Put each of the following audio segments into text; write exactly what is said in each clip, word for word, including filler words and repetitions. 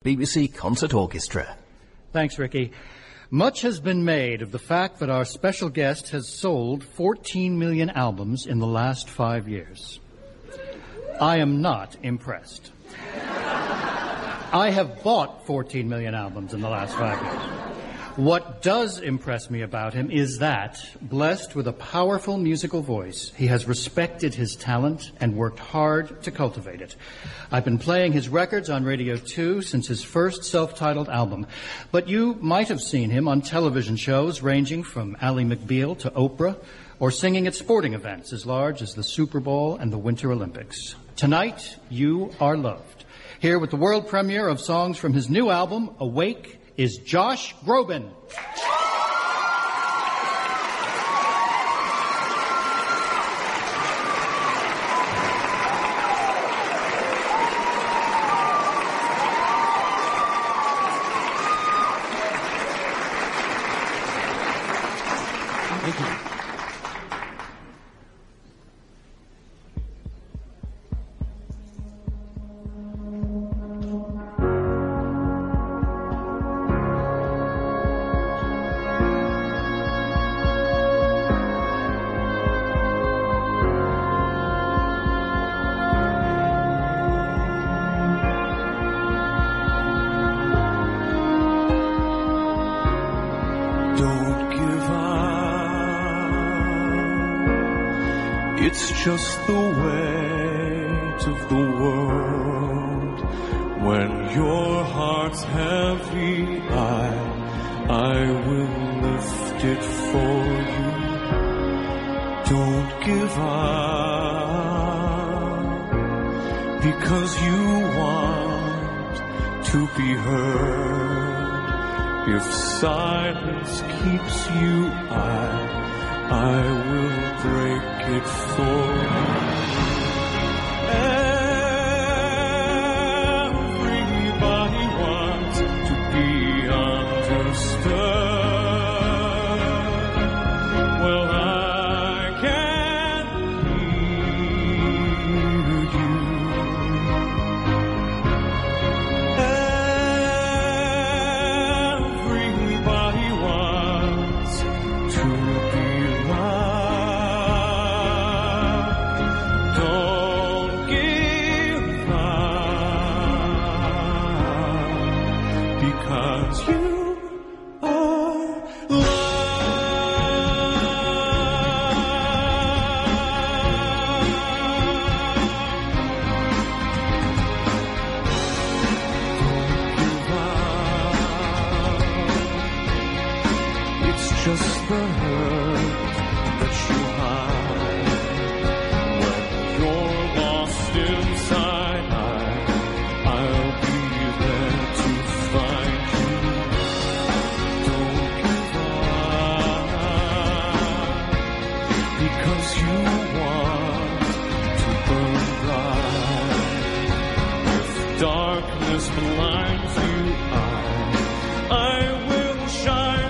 B B C Concert Orchestra. Thanks, Ricky. Much has been made of the fact that our special guest has sold fourteen million albums in the last five years. I am not impressed. I have bought fourteen million albums in the last five years. What does impress me about him is that, blessed with a powerful musical voice, he has respected his talent and worked hard to cultivate it. I've been playing his records on Radio two since his first self-titled album, but you might have seen him on television shows ranging from Ally McBeal to Oprah, or singing at sporting events as large as the Super Bowl and the Winter Olympics. Tonight, you are loved. Here with the world premiere of songs from his new album, Awake, is Josh Groban. Thank you. It's just the weight of the world. When your heart's heavy, I, I will lift it for you. Don't give up, because you want to be heard. If silence keeps you, I I will break it for you. Everybody wants to be understood. Well, I can hear you. Everybody wants to be just the hurt that you hide. When you're lost inside, I, I'll be there to find you. Don't give up, because you want to burn bright. If darkness blinds you, I, I will shine.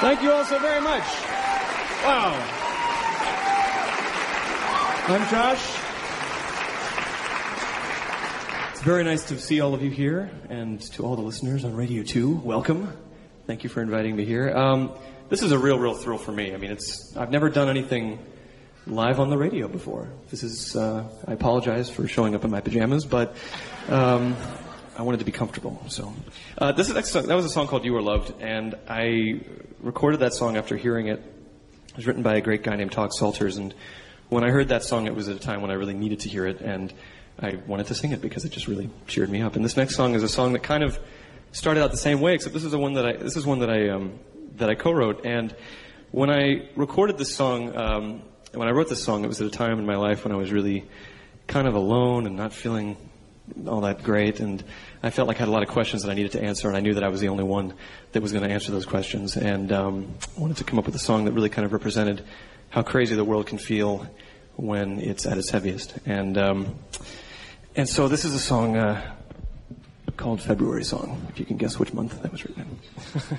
Thank you all so very much. Wow. I'm Josh. It's very nice to see all of you here, and to all the listeners on Radio two, welcome. Thank you for inviting me here. Um, this is a real, real thrill for me. I mean, it's I've never done anything live on the radio before. This is, uh, I apologize for showing up in my pajamas, but um, I wanted to be comfortable. So uh, this is that was a song called You Are Loved, and I recorded that song after hearing it. It was written by a great guy named Todd Salters, and when I heard that song, it was at a time when I really needed to hear it, and I wanted to sing it because it just really cheered me up. And this next song is a song that kind of started out the same way, except this is the one that I this is one that I um, that I co-wrote. And when I recorded this song, um, when I wrote this song, it was at a time in my life when I was really kind of alone and not feeling all that great, and I felt like I had a lot of questions that I needed to answer, and I knew that I was the only one that was going to answer those questions. And um, I wanted to come up with a song that really kind of represented how crazy the world can feel when it's at its heaviest. And um, and so this is a song uh, called February Song, if you can guess which month that was written in.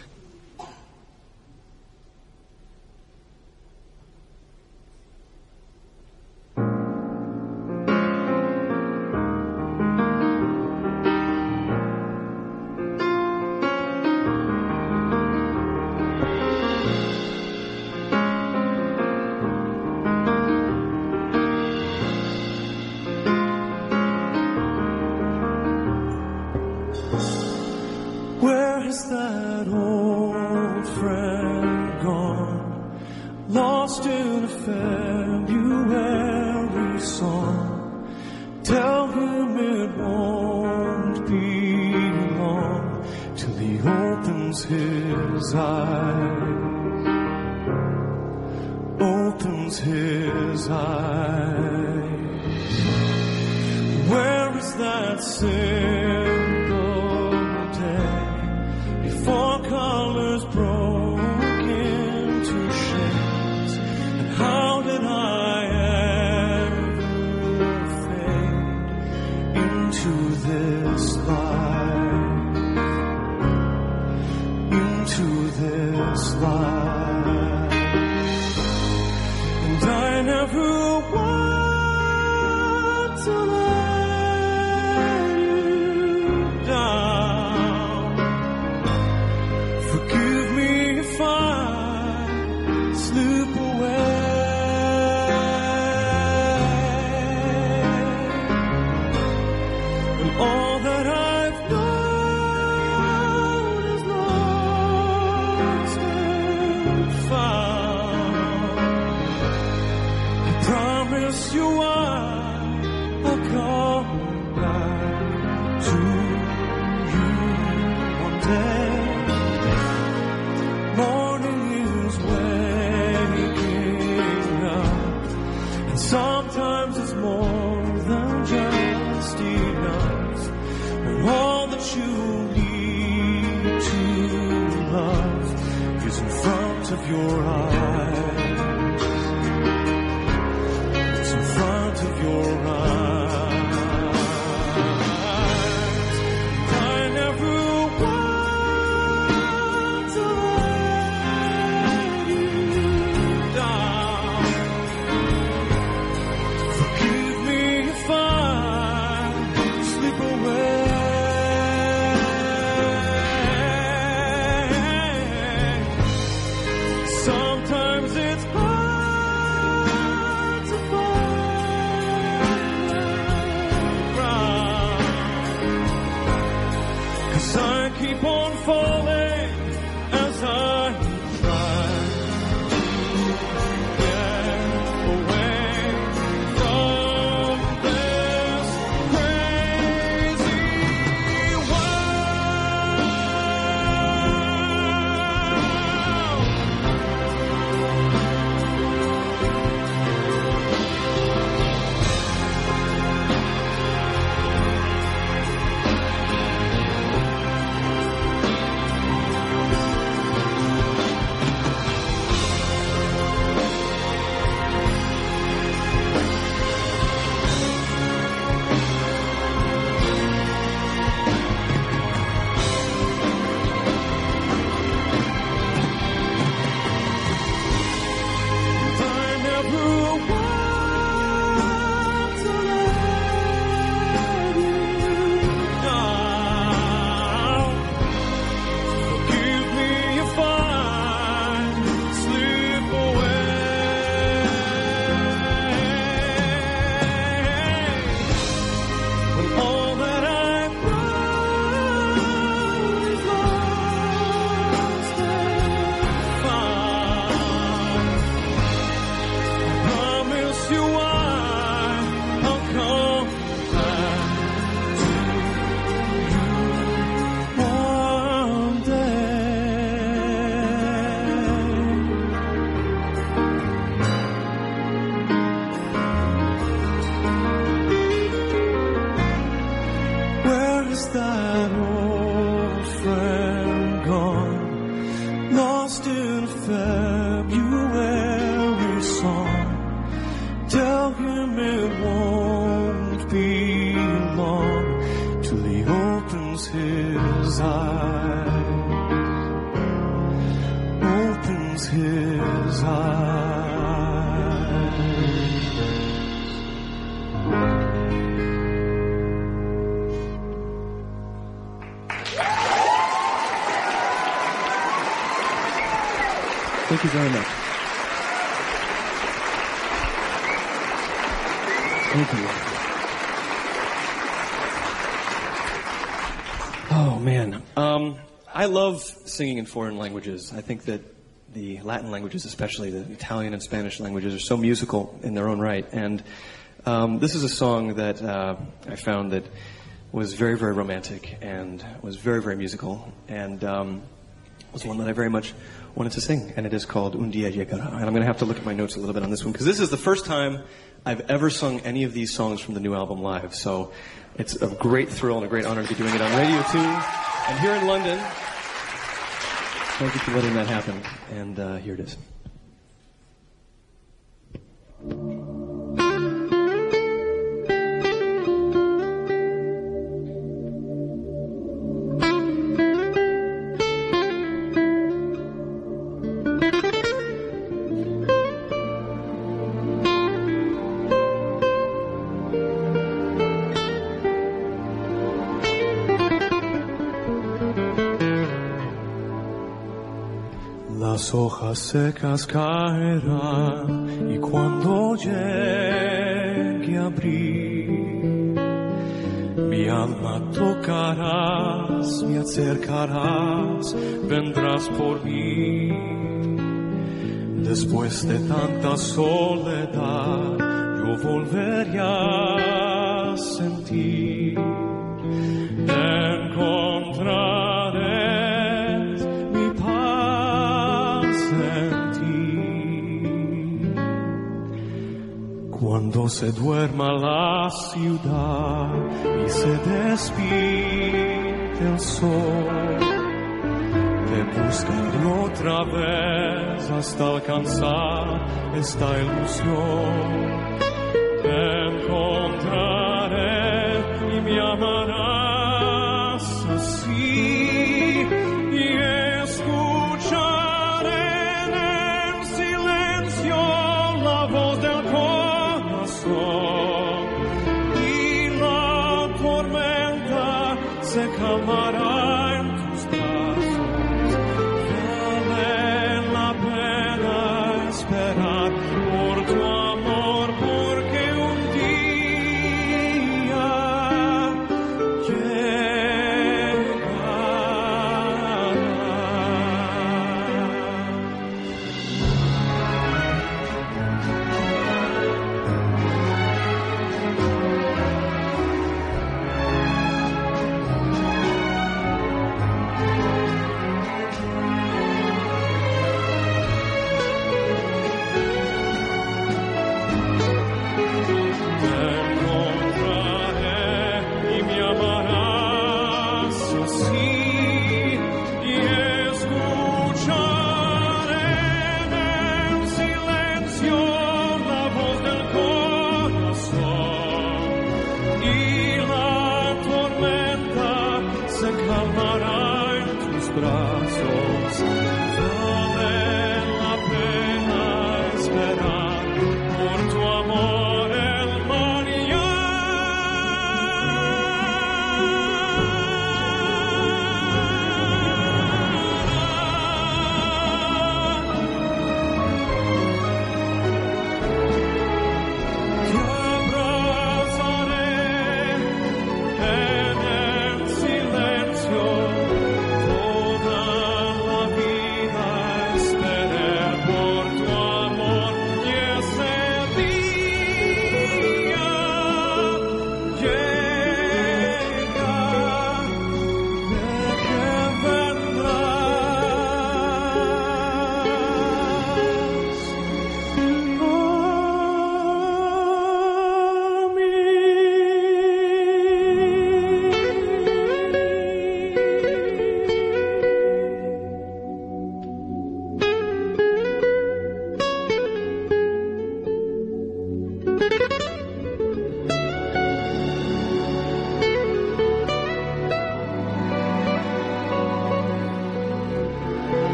Sometimes it's February song. Tell him it won't be long till he opens his eyes, opens his eyes. Thank you very much. Thank you. Oh, man. Um, I love singing in foreign languages. I think that the Latin languages, especially the Italian and Spanish languages, are so musical in their own right. And um, this is a song that uh, I found that was very, very romantic and was very, very musical. And um, was one that I very much wanted to sing, and it is called Un Día Llegará. And I'm going to have to look at my notes a little bit on this one, because this is the first time I've ever sung any of these songs from the new album live. So it's a great thrill and a great honor to be doing it on Radio two and here in London. Thank you for letting that happen. And uh, here it is. Las hojas secas caerán y cuando llegue abril, mi alma tocarás, me acercarás, vendrás por mí. Después de tanta soledad, yo volveré a sentir, encontraré mi paz en ti. Cuando se duerma la ciudad y se despide el sol, te buscaré otra vez hasta alcanzar esta ilusión. Te encontraré y me amarás así, y escucharé en el silencio la voz del corazón, y la tormenta se calmará en tus brazos. Esperar por tu amor, porque un día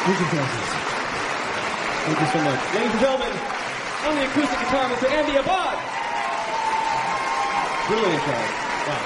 Thank you so much. Ladies and gentlemen, on the acoustic guitar, Mister Andy Abad. Brilliant job. Wow.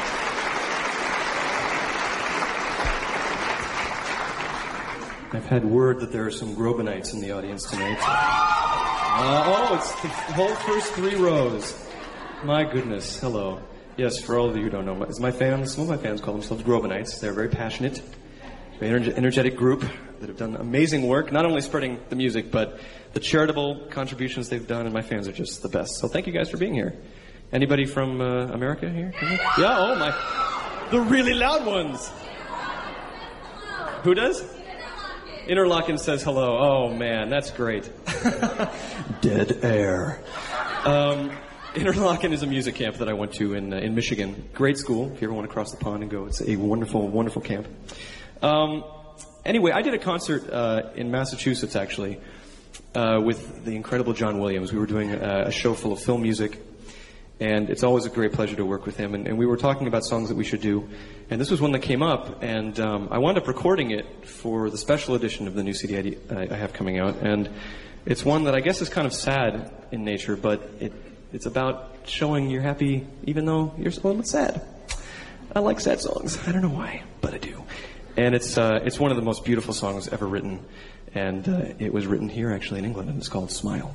I've had word that there are some Grobenites in the audience tonight. Uh, oh, it's the whole first three rows. My goodness. Hello. Yes, for all of you who don't know, it's my fans, some of my fans call themselves Grobenites. They're very passionate, very energe- energetic group that have done amazing work, not only spreading the music, but the charitable contributions they've done, and my fans are just the best. So thank you guys for being here. Anybody from uh, America here? Yeah, oh my. The really loud ones. Who does? Interlochen says hello. Oh man, that's great. Dead air. Um, Interlochen is a music camp that I went to in uh, in Michigan. Great school. If you ever want to cross the pond and go, it's a wonderful, wonderful camp. Um, Anyway, I did a concert uh, in Massachusetts, actually, uh, with the incredible John Williams. We were doing a, a show full of film music, and it's always a great pleasure to work with him. And, and we were talking about songs that we should do, and this was one that came up, and um, I wound up recording it for the special edition of the new C D I, I have coming out. And it's one that I guess is kind of sad in nature, but it, it's about showing you're happy even though you're a little bit sad. I like sad songs. I don't know why, but I do. And it's uh, it's one of the most beautiful songs ever written, and uh, it was written here actually in England, and it's called Smile.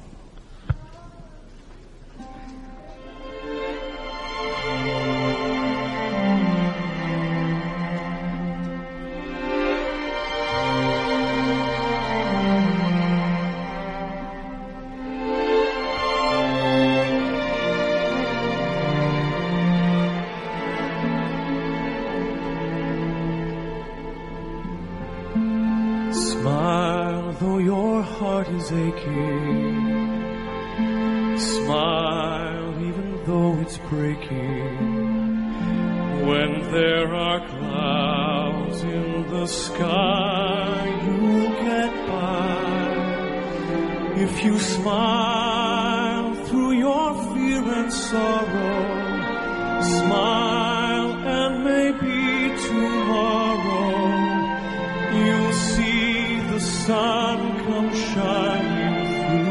Smile, though your heart is aching. Smile, even though it's breaking. When there are clouds in the sky, you'll get by. If you smile through your fear and sorrow, smile and maybe tomorrow you'll see the sun come shining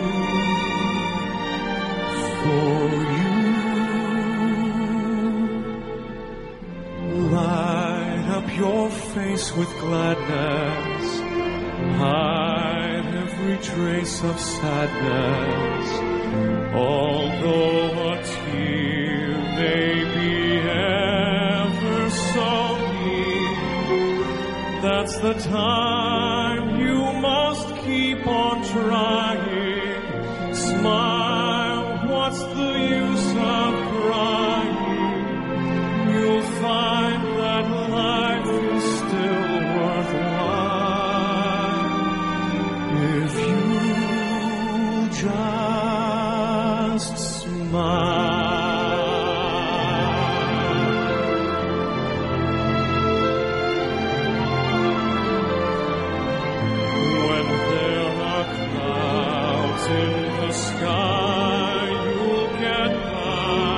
through for you. Light up your face with gladness, hide every trace of sadness. Although a tear may be ever so near, that's the time you must keep on trying. Smile, what's the use of crying? You'll find that life is still worthwhile if you just smile. In the sky you'll get by.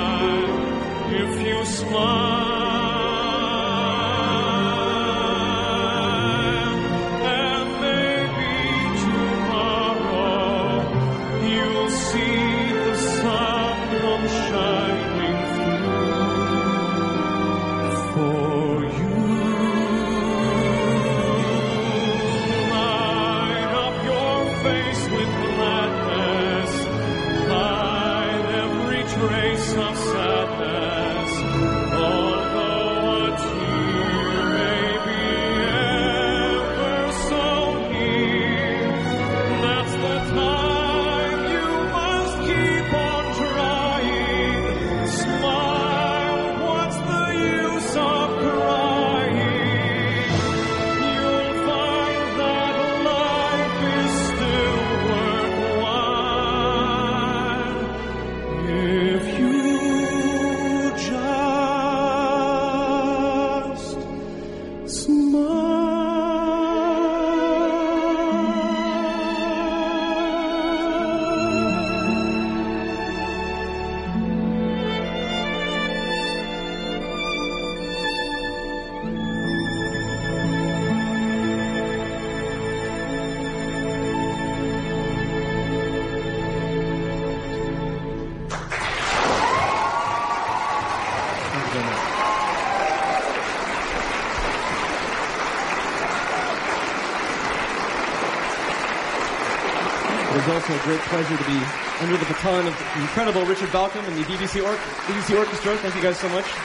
It is also a great pleasure to be under the baton of the incredible Richard Balcom and the B B C, or- B B C Orchestra. Thank you guys so much.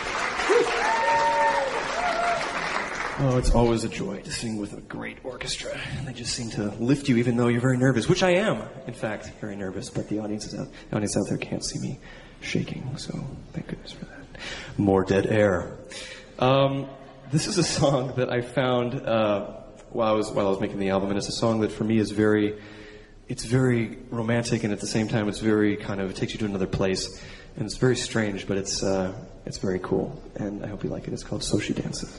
Oh, it's always a joy to sing with a great orchestra. They just seem to lift you even though you're very nervous, which I am, in fact, very nervous, but the audience, is out, the audience out there can't see me shaking, so thank goodness for that. More Dead Air. Um, this is a song that I found uh, while I was while I was making the album, and it's a song that for me is very, it's very romantic, and at the same time it's very kind of, it takes you to another place, and it's very strange, but it's uh, it's very cool, and I hope you like it. It's called So She Dances.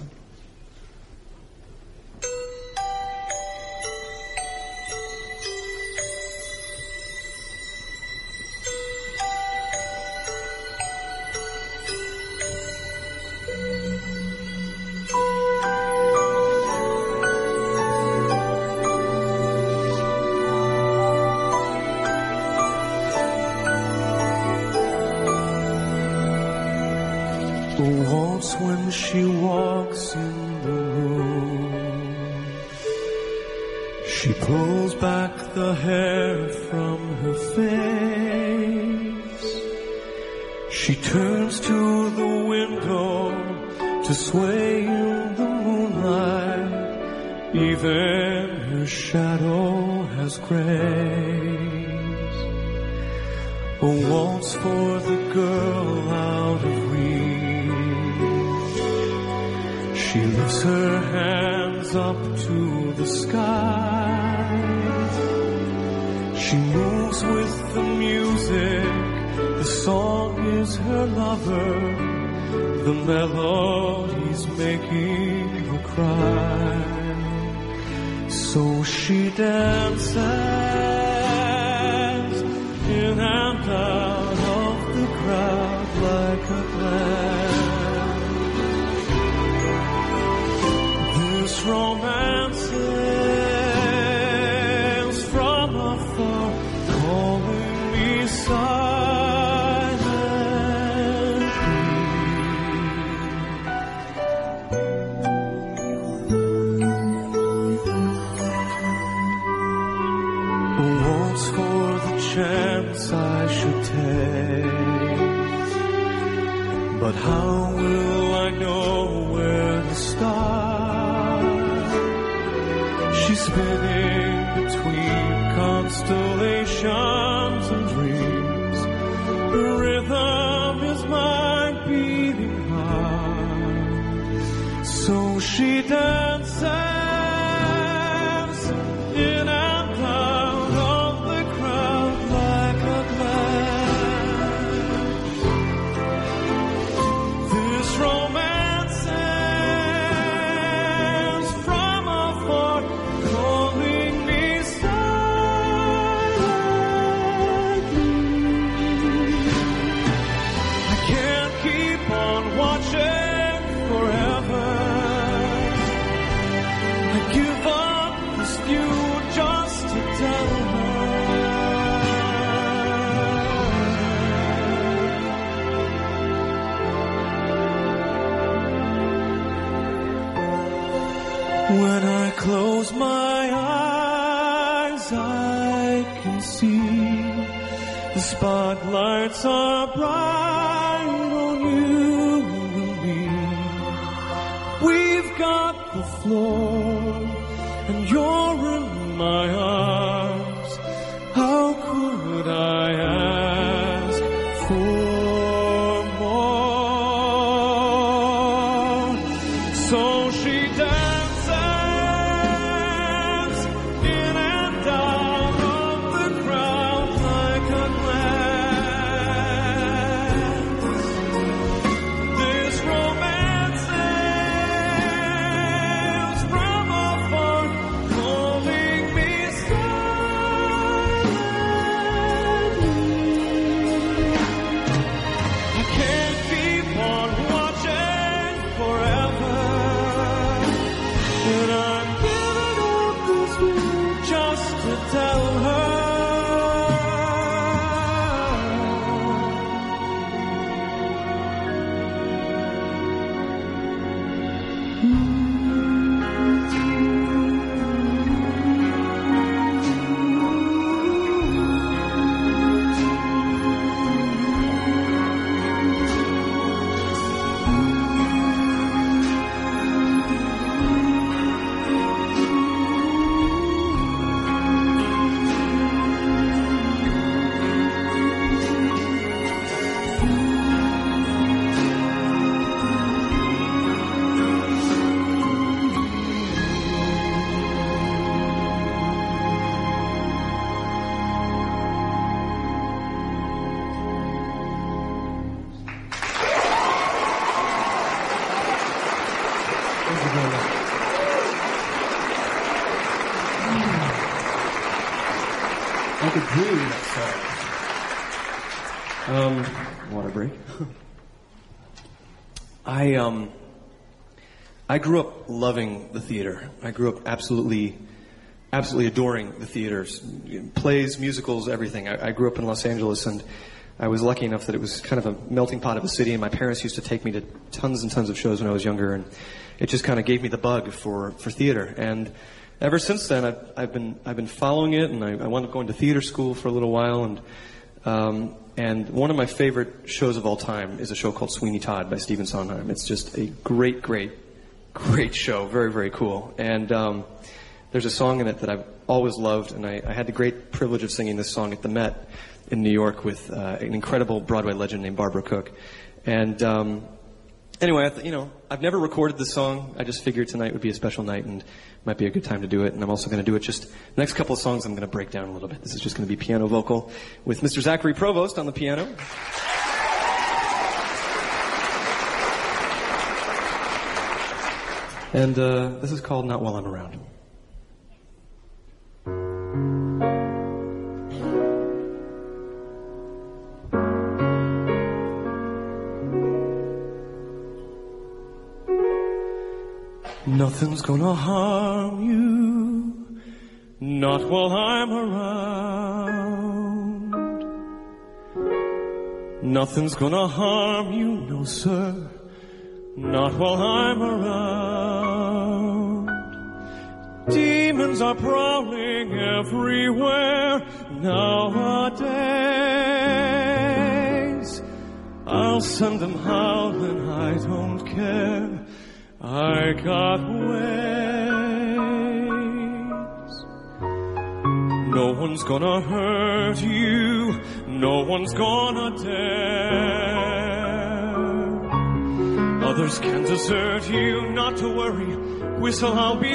Once when she walks in the room, she pulls back the hair from her face. She turns to the window to sway in the moonlight. Even her shadow has grace. A waltz for the girl out of reach. She lifts her hands up to the sky. She moves with the music. The song is her lover. The melody's making her cry. So she dances in and out of the crowd like a glad. This romance is from afar, calling me silently. A waltz for the chance I should take, but how will I know where to start? She's spinning between constellations and dreams. The rhythm is my beating heart. So she dances in and out of the crowd like a glad. This romance is from afar, calling me silently. I can't keep on watching forever. I give up this view just to tell her. When I close my eyes, I can see the spotlights are bright on you and me. We've got the floor, and you're in my arms. How could I ask for more? So she dances in and out of the crowd like a glance. This romance is from afar, calling me silently. I can't keep on watching forever. When I Thank you very much. I could breathe that song. Um, water break. I um, I grew up loving the theater. I grew up absolutely, absolutely adoring the theaters, plays, musicals, everything. I, I grew up in Los Angeles, and I was lucky enough that it was kind of a melting pot of a city, and my parents used to take me to tons and tons of shows when I was younger, and it just kind of gave me the bug for, for theater. And ever since then, I've, I've been I've been following it, and I, I wound up going to theater school for a little while, and um, and one of my favorite shows of all time is a show called Sweeney Todd by Stephen Sondheim. It's just a great, great, great show, very, very cool. And um, there's a song in it that I've always loved, and I, I had the great privilege of singing this song at the Met in New York with uh, an incredible Broadway legend named Barbara Cook. And um, anyway, I th- you know, I've never recorded this song. I just figured tonight would be a special night and might be a good time to do it. And I'm also going to do it just the next couple of songs. I'm going to break down a little bit. This is just going to be piano vocal with Mister Zachary Provost on the piano. And uh, this is called Not While I'm Around. Nothing's gonna harm you, not while I'm around. Nothing's gonna harm you, no sir, not while I'm around. Demons are prowling everywhere nowadays. I'll send them howling, I don't care. I got ways. No one's gonna hurt you, no one's gonna dare. Others can desert you, not to worry, whistle, I'll be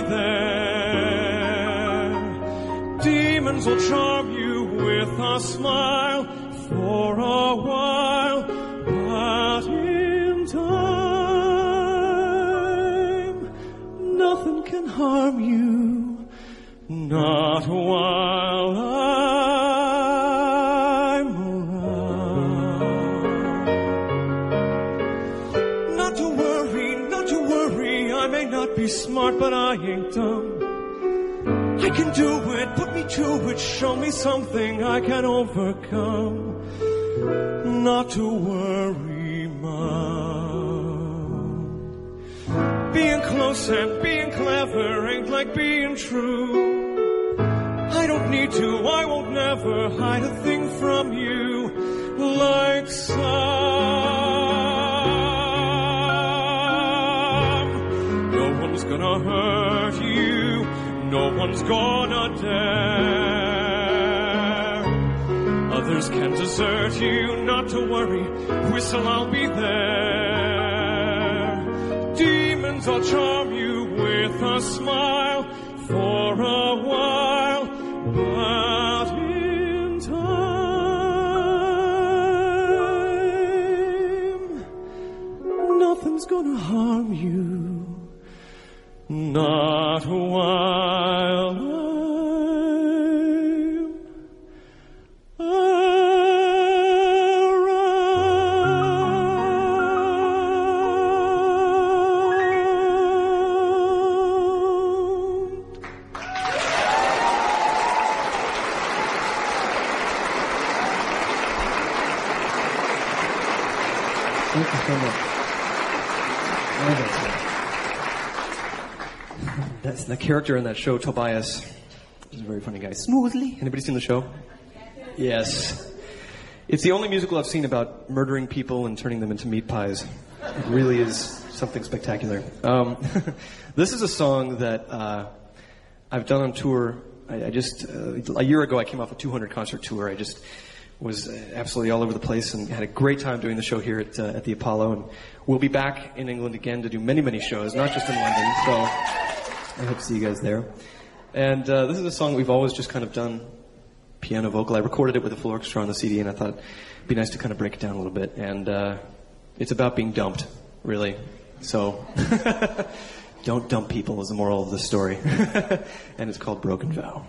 there. Demons will charm you with a smile for a while, but in time nothing can harm you, not while I'm around. Not to worry, not to worry, I may not be smart, but I ain't dumb. I can do it, put me to it, show me something I can overcome. Not to worry, Mom. Being close and being clever ain't like being true. I don't need to, I won't never hide a thing from you like some. No one's gonna hurt you, no one's gonna dare. Others can desert you, not to worry, whistle, I'll be there. Demons will charm you with a smile for a while, but in time, nothing's gonna harm you, not while I'm Thank you so much. That's the character in that show, Tobias. He's a very funny guy. Smoothly. Anybody seen the show? Yes. It's the only musical I've seen about murdering people and turning them into meat pies. It really is something spectacular. Um, this is a song that uh, I've done on tour. I, I just uh, a year ago I came off a two hundred concert tour. I just was absolutely all over the place and had a great time doing the show here at, uh, at the Apollo. And we'll be back in England again to do many, many shows, not just in London. So I hope to see you guys there. And uh, this is a song we've always just kind of done piano vocal. I recorded it with a full orchestra on the C D, and I thought it'd be nice to kind of break it down a little bit. And uh, it's about being dumped, really. So don't dump people is the moral of the story. And it's called Broken Vow.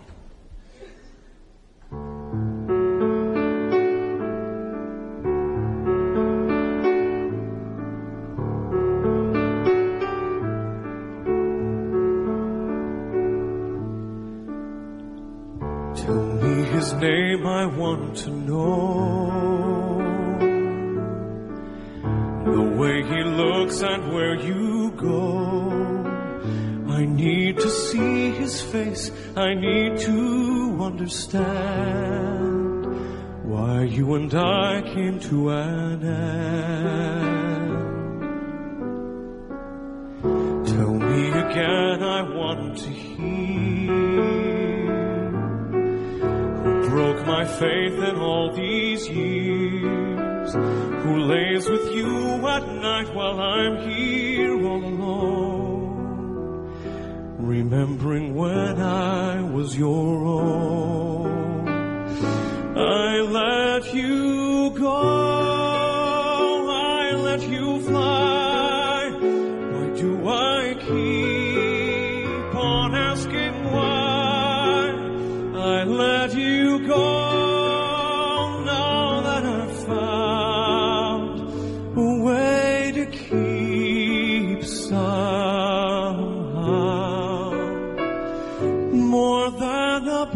Tell me his name, I want to know the way he looks and where you go. I need to see his face, I need to understand why you and I came to an end. Tell me again, I want to hear broke my faith in all these years, who lays with you at night while I'm here all alone, remembering when I was your own. I let you go, I let you fly. Why do I keep on asking why? I let you go now that I've found a way to keep somehow more than a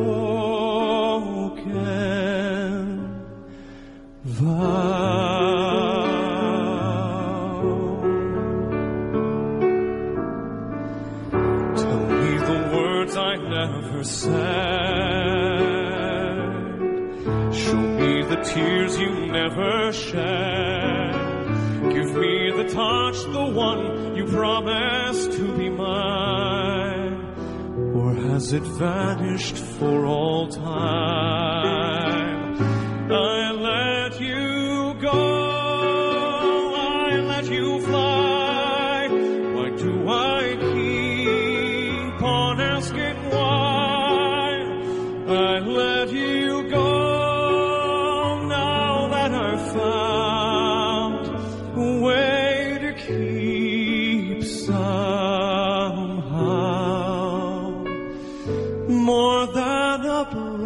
broken vow. Tell me the words I never said. The tears you never shed. Give me the touch, the one you promised to be mine. Or has it vanished for all time? I let you go, I let you fly. Why do I keep on asking why? I let you go. Found a way to keep somehow more than a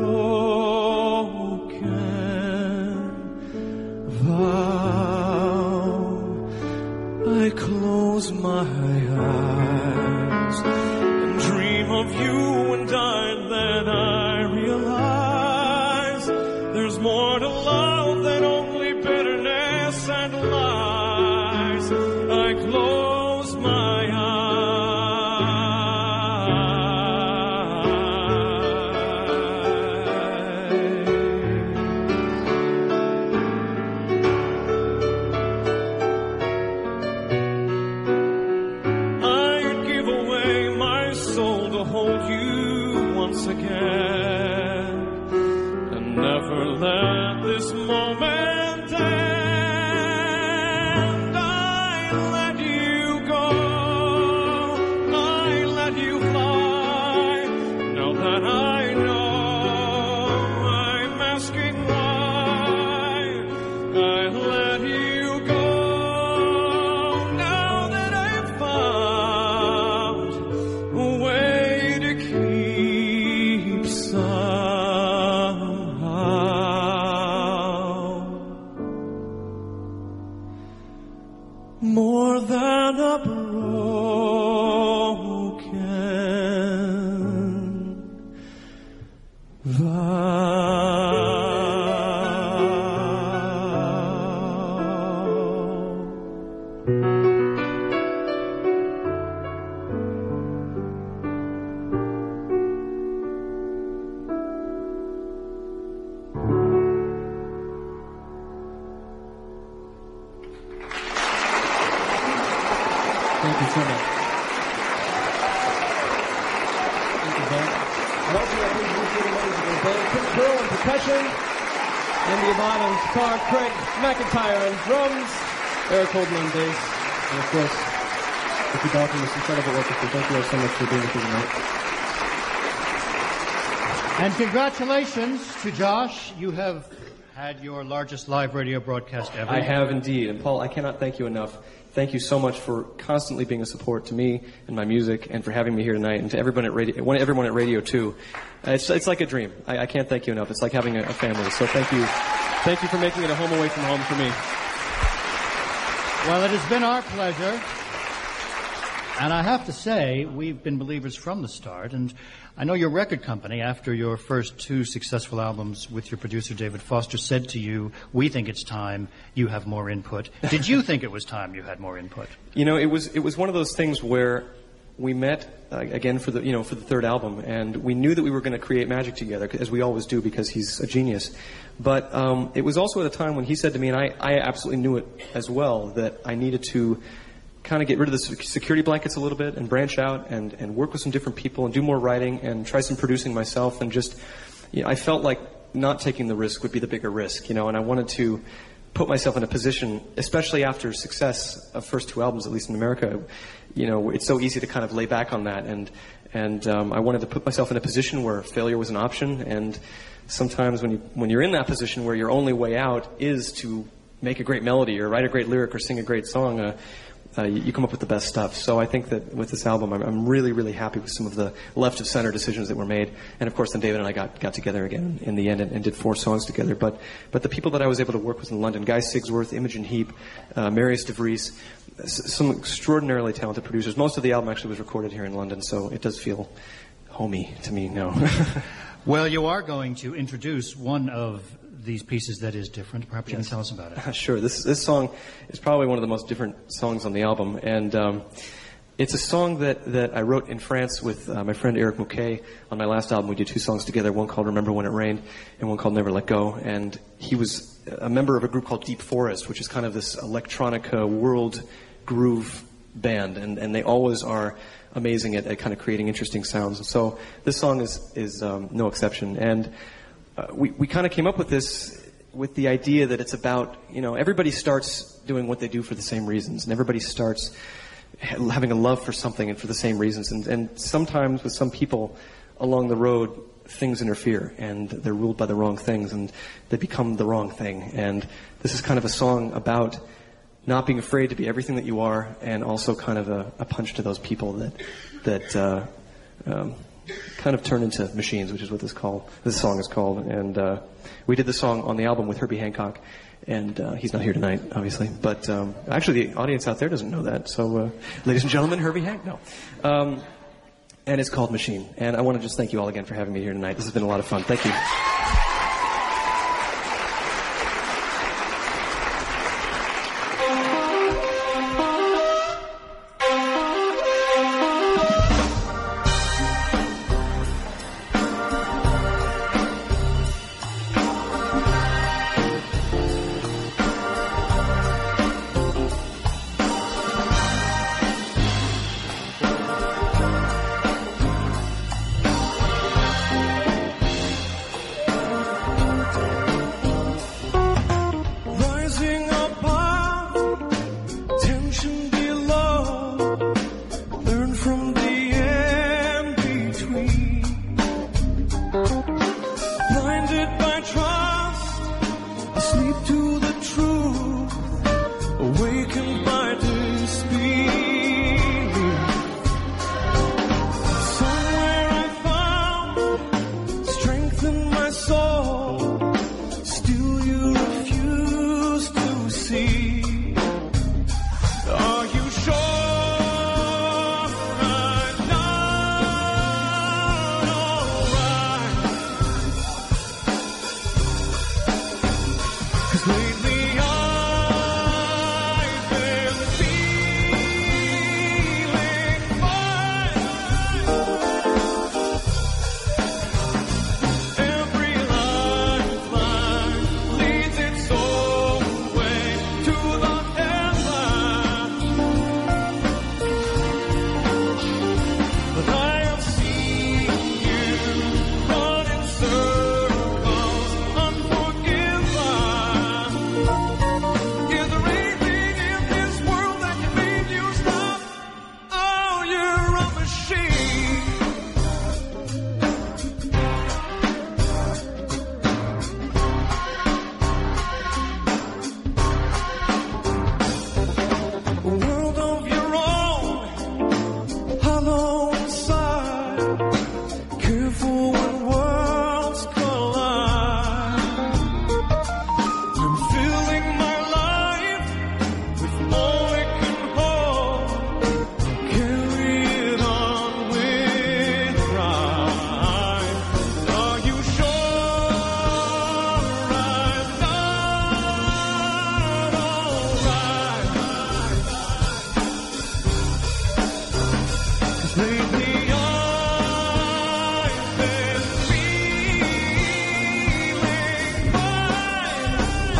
broken vow. I close my eyes and dream of you and I, then I realize there's more to love than only bitterness and lies. I close my eyes. I'd give away my soul to hold you once again and never let this moment end. I let you go, I let you fly. Now that I know I'm asking why, I let you go. Now that I've found a way to keep somehow more than a broken vow. Thank you so much. Thank you, Ben. And also, I think we're doing amazing. Ben, Chris Pearl on percussion, Andy Abad on guitar, Craig McIntyre on drums, Eric Holden on bass, and of course, Ricky Dalton, this incredible orchestra. Thank you all so much for being here tonight. And congratulations to Josh. You have had your largest live radio broadcast ever. I have indeed. And Paul, I cannot thank you enough. Thank you so much for constantly being a support to me and my music, and for having me here tonight, and to everyone at Radio, everyone at Radio two. Uh, it's, it's like a dream. I, I can't thank you enough. It's like having a, a family. So thank you. Thank you for making it a home away from home for me. Well, it has been our pleasure. And I have to say, we've been believers from the start, and I know your record company, after your first two successful albums with your producer David Foster, said to you, we think it's time you have more input. Did you think it was time you had more input? You know, it was it was one of those things where we met uh, again for the you know for the third album, and we knew that we were going to create magic together, as we always do, because he's a genius. But um, it was also at a time when he said to me, and I, I absolutely knew it as well, that I needed to kind of get rid of the security blankets a little bit and branch out and, and work with some different people and do more writing and try some producing myself, and just, you know, I felt like not taking the risk would be the bigger risk, you know, and I wanted to put myself in a position, especially after success of first two albums, at least in America, you know, it's so easy to kind of lay back on that, and, and um, I wanted to put myself in a position where failure was an option, and sometimes when you, when you're in that position where your only way out is to make a great melody or write a great lyric or sing a great song, uh, Uh, you, you come up with the best stuff. So I think that with this album, I'm, I'm really, really happy with some of the left-of-center decisions that were made. And of course, then David and I got, got together again in the end and, and did four songs together. But but the people that I was able to work with in London, Guy Sigsworth, Imogen Heap, uh, Marius DeVries, s- some extraordinarily talented producers. Most of the album actually was recorded here in London, so it does feel homey to me now. Well, you are going to introduce one of these pieces that is different. Perhaps you Yes. can tell us about it. Sure. This this song is probably one of the most different songs on the album, and um, it's a song that, that I wrote in France with uh, my friend Eric Mouquet. On my last album, we did two songs together, one called Remember When It Rained and one called Never Let Go. And he was a member of a group called Deep Forest, which is kind of this electronica world groove band, and, and they always are amazing at, at kind of creating interesting sounds. So this song is, is um, no exception. And Uh, we, we kind of came up with this with the idea that it's about, you know, everybody starts doing what they do for the same reasons, and everybody starts ha- having a love for something and for the same reasons. And, and sometimes with some people along the road, things interfere, and they're ruled by the wrong things, and they become the wrong thing. And this is kind of a song about not being afraid to be everything that you are, and also kind of a, a punch to those people that that uh, um, kind of turn into machines, which is what this called. This song is called, and uh, we did the song on the album with Herbie Hancock, and uh, he's not here tonight, obviously. But um, actually, the audience out there doesn't know that. So, uh, ladies and gentlemen, Herbie Hancock. No, um, and it's called Machine. And I want to just thank you all again for having me here tonight. This has been a lot of fun. Thank you. beautiful when worlds collide. I'm filling my life with all it can hold. Carry it on with pride. Are you sure I'm not alright? 'Cause lately I've been feeling fine.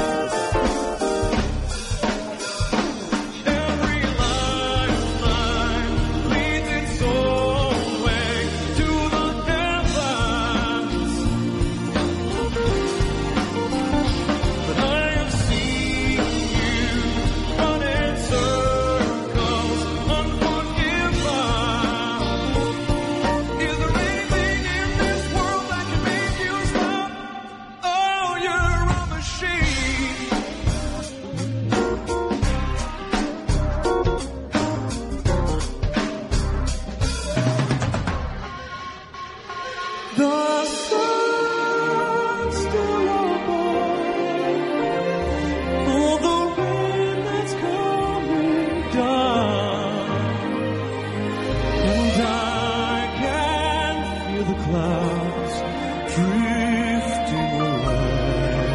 Every lifeline leads its own way to the heavens. But I have seen you run in circles, unforgiven. Is there anything in this world that can make you stop? Oh, you're a machine. The sun's still above, all the rain that's coming down, and I can feel the clouds drifting away.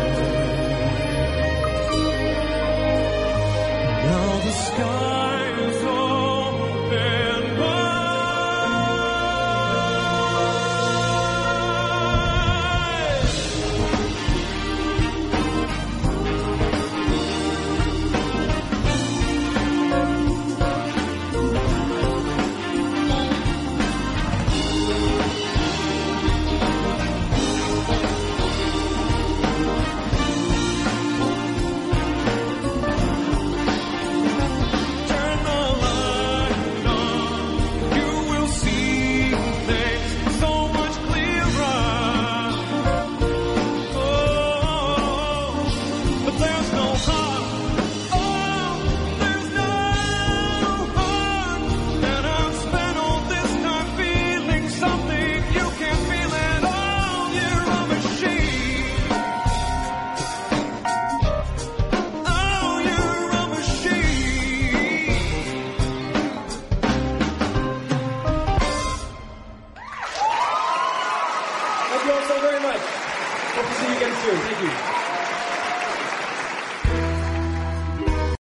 Now the sky is open wide. Turn the light on, you will see things so much clearer. Oh, but there's no heart. Oh, there's no heart. And I've spent all this time feeling something you can't feel at all. You're a machine. Oh, you're a machine. Thank you all so very much. Hope to see you again soon. Thank you.